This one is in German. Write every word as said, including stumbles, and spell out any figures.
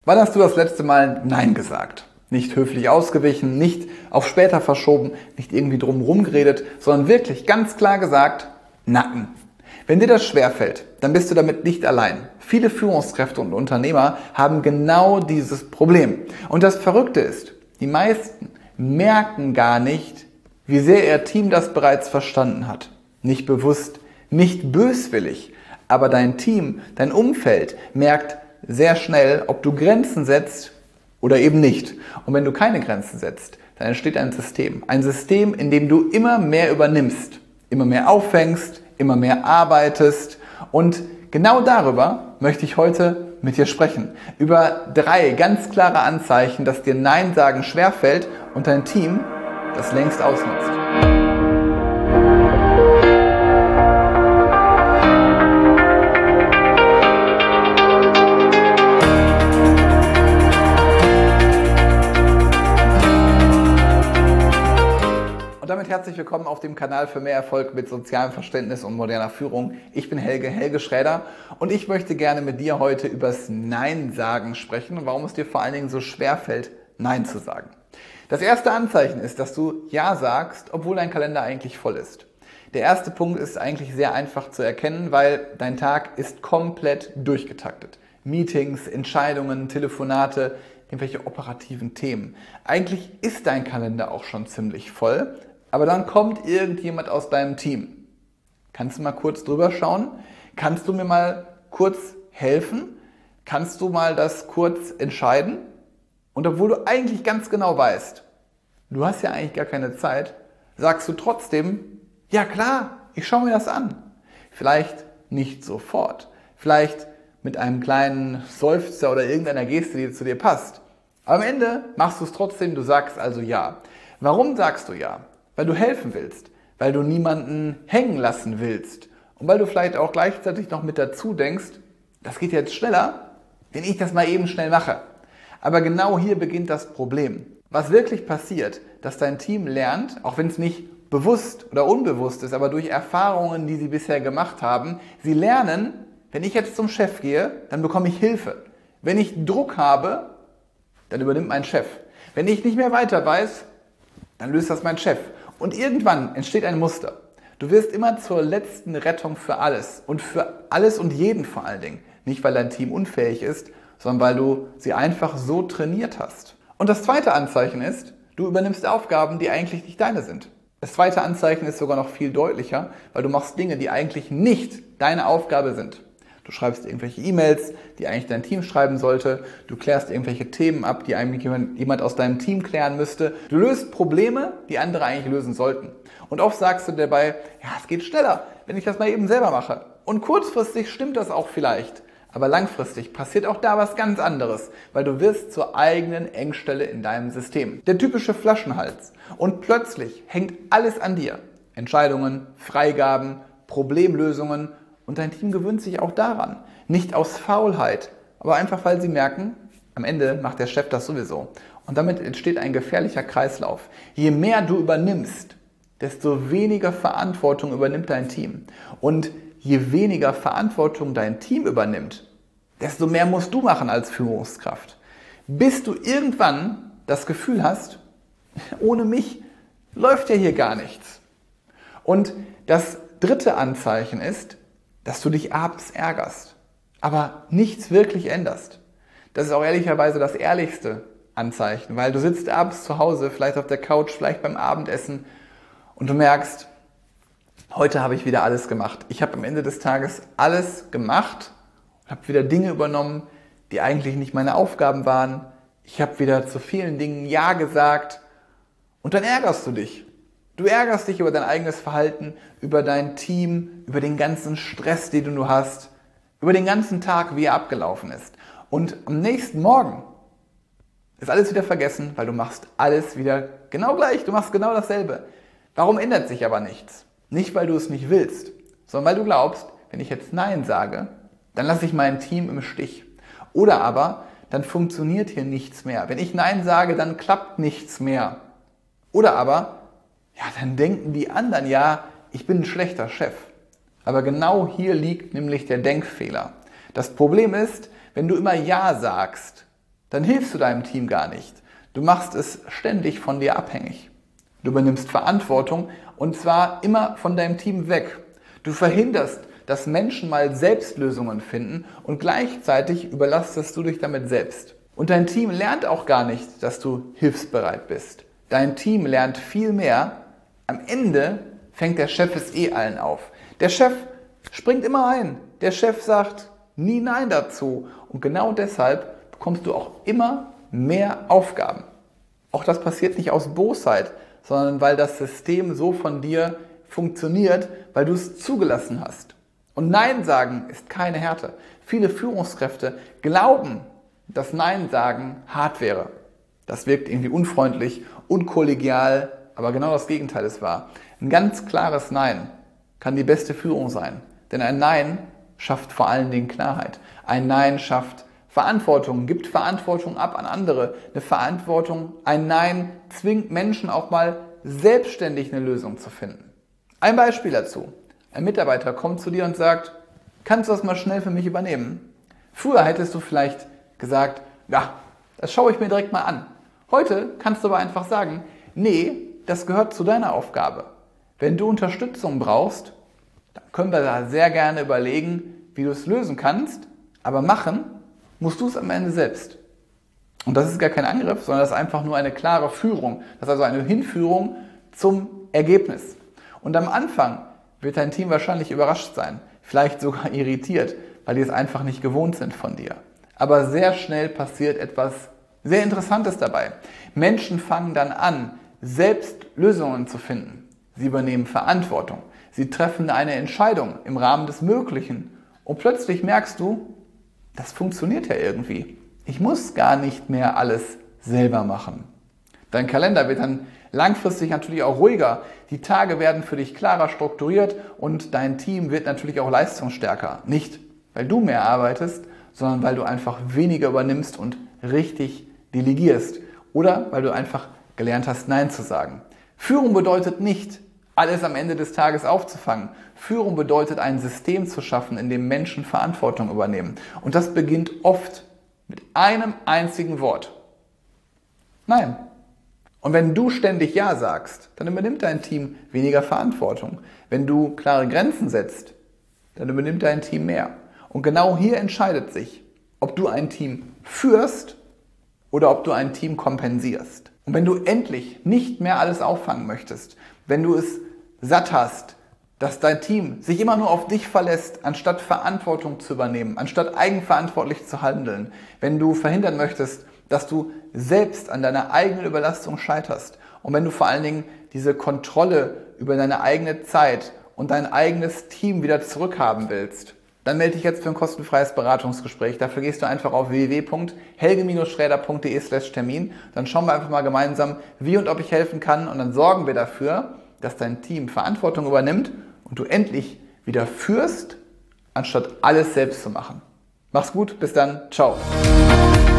Wann hast du das letzte Mal Nein gesagt? Nicht höflich ausgewichen, nicht auf später verschoben, nicht irgendwie drumherum geredet, sondern wirklich ganz klar gesagt, Nacken. Wenn dir das schwerfällt, dann bist du damit nicht allein. Viele Führungskräfte und Unternehmer haben genau dieses Problem. Und das Verrückte ist, die meisten merken gar nicht, wie sehr ihr Team das bereits verstanden hat. Nicht bewusst, nicht böswillig, aber dein Team, dein Umfeld merkt sehr schnell, ob du Grenzen setzt oder eben nicht. Und wenn du keine Grenzen setzt, dann entsteht ein System. Ein System, in dem du immer mehr übernimmst, immer mehr auffängst, immer mehr arbeitest. Und genau darüber möchte ich heute mit dir sprechen. Über drei ganz klare Anzeichen, dass dir Nein sagen schwerfällt und dein Team das längst ausnutzt. Damit herzlich willkommen auf dem Kanal für mehr Erfolg mit sozialem Verständnis und moderner Führung. Ich bin Helge, Helge Schräder, und ich möchte gerne mit dir heute übers Nein sagen sprechen und warum es dir vor allen Dingen so schwer fällt, Nein zu sagen. Das erste Anzeichen ist, dass du Ja sagst, obwohl dein Kalender eigentlich voll ist. Der erste Punkt ist eigentlich sehr einfach zu erkennen, weil dein Tag ist komplett durchgetaktet. Meetings, Entscheidungen, Telefonate, irgendwelche operativen Themen. Eigentlich ist dein Kalender auch schon ziemlich voll. Aber dann kommt irgendjemand aus deinem Team. Kannst du mal kurz drüber schauen? Kannst du mir mal kurz helfen? Kannst du mal das kurz entscheiden? Und obwohl du eigentlich ganz genau weißt, du hast ja eigentlich gar keine Zeit, sagst du trotzdem, ja klar, ich schaue mir das an. Vielleicht nicht sofort, vielleicht mit einem kleinen Seufzer oder irgendeiner Geste, die zu dir passt. Aber am Ende machst du es trotzdem, du sagst also ja. Warum sagst du ja? Weil du helfen willst, weil du niemanden hängen lassen willst und weil du vielleicht auch gleichzeitig noch mit dazu denkst, das geht jetzt schneller, wenn ich das mal eben schnell mache. Aber genau hier beginnt das Problem. Was wirklich passiert, dass dein Team lernt, auch wenn es nicht bewusst oder unbewusst ist, aber durch Erfahrungen, die sie bisher gemacht haben, sie lernen, wenn ich jetzt zum Chef gehe, dann bekomme ich Hilfe. Wenn ich Druck habe, dann übernimmt mein Chef. Wenn ich nicht mehr weiter weiß, dann löst das mein Chef. Und irgendwann entsteht ein Muster. Du wirst immer zur letzten Rettung für alles und für alles und jeden vor allen Dingen. Nicht, weil dein Team unfähig ist, sondern weil du sie einfach so trainiert hast. Und das zweite Anzeichen ist, du übernimmst Aufgaben, die eigentlich nicht deine sind. Das zweite Anzeichen ist sogar noch viel deutlicher, weil du machst Dinge, die eigentlich nicht deine Aufgabe sind. Du schreibst irgendwelche E-Mails, die eigentlich dein Team schreiben sollte. Du klärst irgendwelche Themen ab, die eigentlich jemand aus deinem Team klären müsste. Du löst Probleme, die andere eigentlich lösen sollten. Und oft sagst du dabei, ja, es geht schneller, wenn ich das mal eben selber mache. Und kurzfristig stimmt das auch vielleicht. Aber langfristig passiert auch da was ganz anderes, weil du wirst zur eigenen Engstelle in deinem System. Der typische Flaschenhals. Und plötzlich hängt alles an dir. Entscheidungen, Freigaben, Problemlösungen. Und dein Team gewöhnt sich auch daran. Nicht aus Faulheit, aber einfach, weil sie merken, am Ende macht der Chef das sowieso. Und damit entsteht ein gefährlicher Kreislauf. Je mehr du übernimmst, desto weniger Verantwortung übernimmt dein Team. Und je weniger Verantwortung dein Team übernimmt, desto mehr musst du machen als Führungskraft. Bis du irgendwann das Gefühl hast, ohne mich läuft ja hier gar nichts. Und das dritte Anzeichen ist, dass du dich abends ärgerst, aber nichts wirklich änderst. Das ist auch ehrlicherweise das ehrlichste Anzeichen, weil du sitzt abends zu Hause, vielleicht auf der Couch, vielleicht beim Abendessen und du merkst, heute habe ich wieder alles gemacht. Ich habe am Ende des Tages alles gemacht, habe wieder Dinge übernommen, die eigentlich nicht meine Aufgaben waren. Ich habe wieder zu vielen Dingen Ja gesagt und dann ärgerst du dich. Du ärgerst dich über dein eigenes Verhalten, über dein Team, über den ganzen Stress, den du hast, über den ganzen Tag, wie er abgelaufen ist. Und am nächsten Morgen ist alles wieder vergessen, weil du machst alles wieder genau gleich, du machst genau dasselbe. Warum ändert sich aber nichts? Nicht, weil du es nicht willst, sondern weil du glaubst, wenn ich jetzt Nein sage, dann lasse ich mein Team im Stich. Oder aber, dann funktioniert hier nichts mehr. Wenn ich Nein sage, dann klappt nichts mehr. Oder aber, ja, dann denken die anderen, ja, ich bin ein schlechter Chef. Aber genau hier liegt nämlich der Denkfehler. Das Problem ist, wenn du immer Ja sagst, dann hilfst du deinem Team gar nicht. Du machst es ständig von dir abhängig. Du übernimmst Verantwortung und zwar immer von deinem Team weg. Du verhinderst, dass Menschen mal selbst Lösungen finden und gleichzeitig überlastest du dich damit selbst. Und dein Team lernt auch gar nicht, dass du hilfsbereit bist. Dein Team lernt viel mehr. Am Ende fängt der Chef es eh allen auf. Der Chef springt immer ein. Der Chef sagt nie Nein dazu. Und genau deshalb bekommst du auch immer mehr Aufgaben. Auch das passiert nicht aus Bosheit, sondern weil das System so von dir funktioniert, weil du es zugelassen hast. Und Nein sagen ist keine Härte. Viele Führungskräfte glauben, dass Nein sagen hart wäre. Das wirkt irgendwie unfreundlich, unkollegial, aber genau das Gegenteil ist wahr. Ein ganz klares Nein kann die beste Führung sein. Denn ein Nein schafft vor allen Dingen Klarheit. Ein Nein schafft Verantwortung, gibt Verantwortung ab an andere. Eine Verantwortung, ein Nein zwingt Menschen auch mal selbstständig eine Lösung zu finden. Ein Beispiel dazu. Ein Mitarbeiter kommt zu dir und sagt, kannst du das mal schnell für mich übernehmen? Früher hättest du vielleicht gesagt, ja, das schaue ich mir direkt mal an. Heute kannst du aber einfach sagen, nee, das gehört zu deiner Aufgabe. Wenn du Unterstützung brauchst, dann können wir da sehr gerne überlegen, wie du es lösen kannst, aber machen musst du es am Ende selbst. Und das ist gar kein Angriff, sondern das ist einfach nur eine klare Führung. Das ist also eine Hinführung zum Ergebnis. Und am Anfang wird dein Team wahrscheinlich überrascht sein, vielleicht sogar irritiert, weil die es einfach nicht gewohnt sind von dir. Aber sehr schnell passiert etwas sehr Interessantes dabei. Menschen fangen dann an, selbst Lösungen zu finden. Sie übernehmen Verantwortung. Sie treffen eine Entscheidung im Rahmen des Möglichen. Und plötzlich merkst du, das funktioniert ja irgendwie. Ich muss gar nicht mehr alles selber machen. Dein Kalender wird dann langfristig natürlich auch ruhiger. Die Tage werden für dich klarer strukturiert und dein Team wird natürlich auch leistungsstärker. Nicht, weil du mehr arbeitest, sondern weil du einfach weniger übernimmst und richtig delegierst. Oder weil du einfach gelernt hast, Nein zu sagen. Führung bedeutet nicht, alles am Ende des Tages aufzufangen. Führung bedeutet, ein System zu schaffen, in dem Menschen Verantwortung übernehmen. Und das beginnt oft mit einem einzigen Wort. Nein. Und wenn du ständig Ja sagst, dann übernimmt dein Team weniger Verantwortung. Wenn du klare Grenzen setzt, dann übernimmt dein Team mehr. Und genau hier entscheidet sich, ob du ein Team führst oder ob du ein Team kompensierst. Und wenn du endlich nicht mehr alles auffangen möchtest, wenn du es satt hast, dass dein Team sich immer nur auf dich verlässt, anstatt Verantwortung zu übernehmen, anstatt eigenverantwortlich zu handeln, wenn du verhindern möchtest, dass du selbst an deiner eigenen Überlastung scheiterst und wenn du vor allen Dingen diese Kontrolle über deine eigene Zeit und dein eigenes Team wieder zurückhaben willst, dann melde dich jetzt für ein kostenfreies Beratungsgespräch. Dafür gehst du einfach auf w w w punkt helge schräder punkt de slash Termin. Dann schauen wir einfach mal gemeinsam, wie und ob ich helfen kann und dann sorgen wir dafür, dass dein Team Verantwortung übernimmt und du endlich wieder führst, anstatt alles selbst zu machen. Mach's gut, bis dann, ciao.